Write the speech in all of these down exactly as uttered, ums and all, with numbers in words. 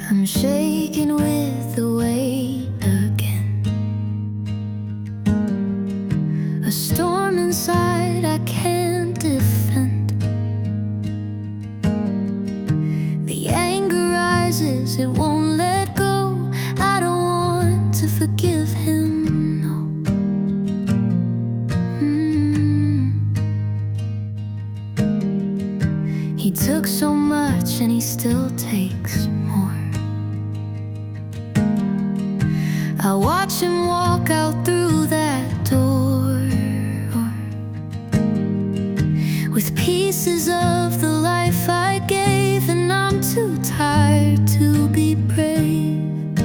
I'm shaking with the weight again. A storm inside I can't defend. The anger rises, it won't let go. I don't want to forgive him, no. mm. He took so much and he still takes more. I watch him walk out through that door with pieces of the life I gave, and I'm too tired to be brave.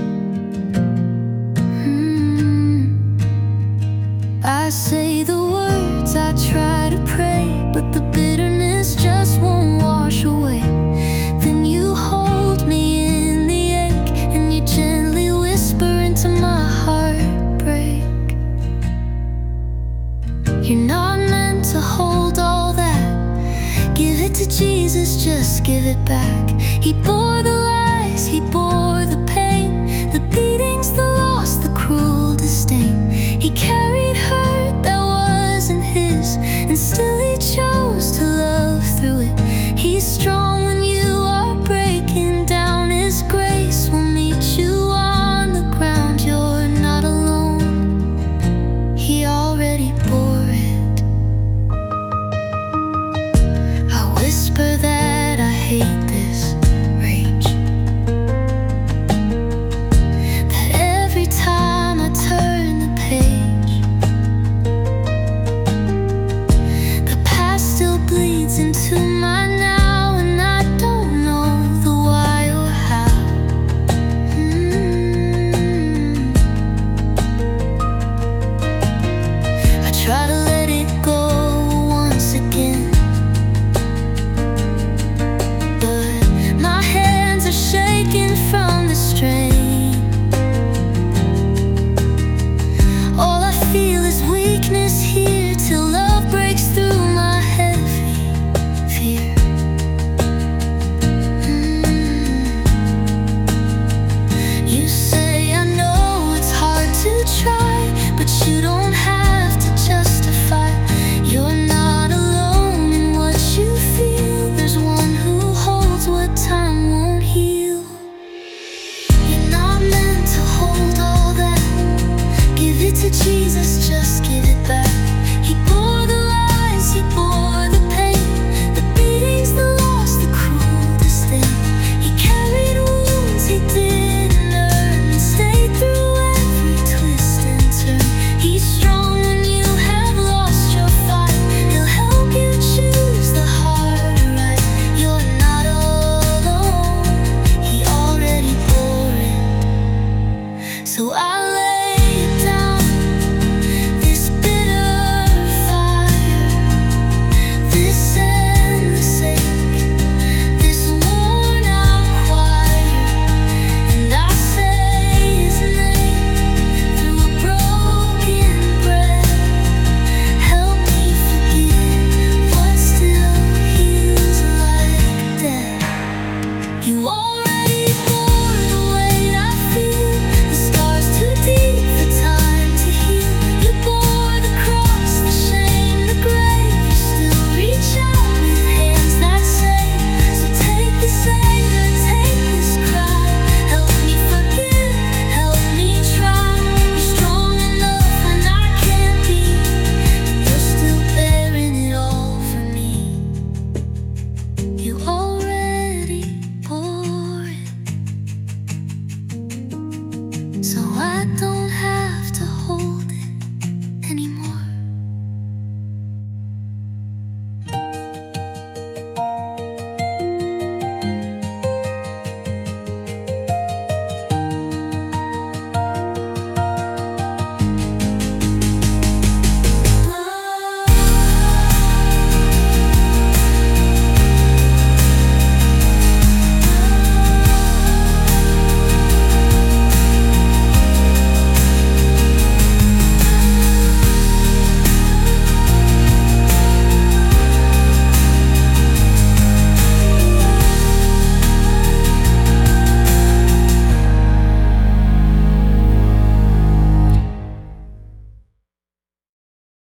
mm. I say the words, I try to pray, but the bitterness just won't wash away. Then you hold me in the ache, and you gently whisper into my heartbreak. You're not meant to hold all that. Give it to Jesus, just give it back. He bore